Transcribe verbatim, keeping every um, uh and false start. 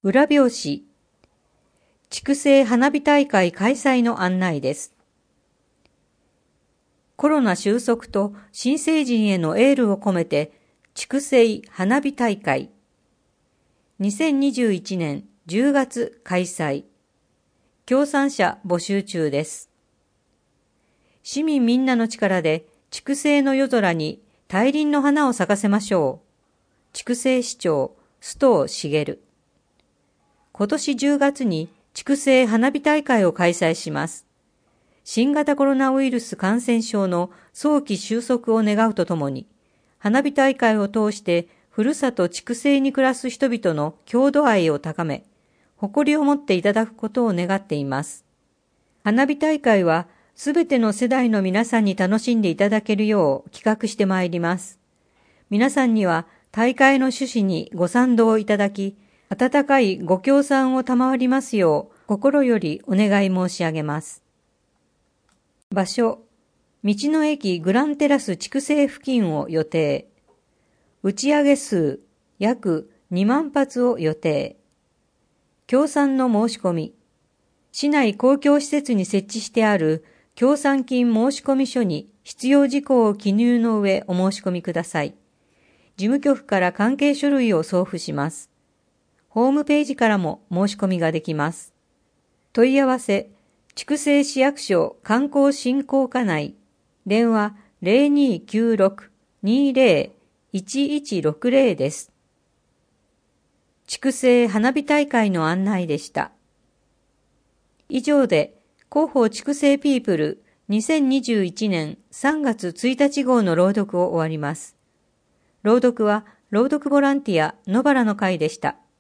裏表紙、筑西花火大会開催の案内です。コロナ収束と新成人へのエールを込めて、筑西花火大会。にせんにじゅういちねんじゅうがつ開催。協賛者募集中です。市民みんなの力で、筑西の夜空に大輪の花を咲かせましょう。筑西市長、須藤茂。今年じゅうがつに筑西花火大会を開催します。新型コロナウイルス感染症の早期収束を願うとともに、花火大会を通してふるさと筑西に暮らす人々の郷土愛を高め、誇りを持っていただくことを願っています。花火大会はすべての世代の皆さんに楽しんでいただけるよう企画してまいります。皆さんには大会の趣旨にご賛同いただき、温かいご協賛を賜りますよう心よりお願い申し上げます。場所、道の駅グランテラス筑西付近を予定。打ち上げ数約にまんぱつを予定。協賛の申し込み。市内公共施設に設置してある協賛金申込書に必要事項を記入の上お申し込みください。事務局から関係書類を送付します。ホームページからも申し込みができます。問い合わせ、筑西市役所観光振興課内、電話 ゼロにーきゅうろく にーゼロ いちいちろくゼロ です。筑西花火大会の案内でした。以上で、広報筑西ピープルにせんにじゅういちねんさんがつついたち号の朗読を終わります。朗読は、朗読ボランティア野原の会でした。